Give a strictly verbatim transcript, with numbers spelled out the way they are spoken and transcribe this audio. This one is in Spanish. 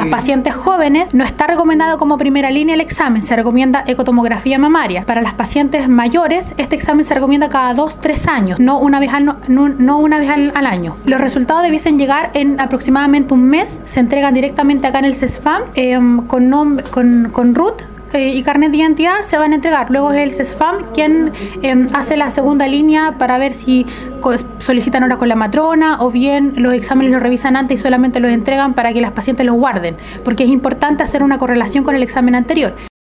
las pacientes jóvenes no está recomendado como primera línea el examen, se recomienda ecotomografía mamaria. Para las pacientes mayores, este examen se recomienda cada dos, tres años, no una vez al, no, no una vez al, al año. Los resultados debiesen llegar en aproximadamente un mes, se entregan directamente acá en el CESFAM eh, con, nom- con, con R U T eh, y carnet de identidad se van a entregar. Luego es el CESFAM quien eh, hace la segunda línea para ver si solicitan hora con la matrona o bien los exámenes los revisan antes y solamente los entregan para que las pacientes los guarden, porque es importante hacer una correlación con el examen anterior.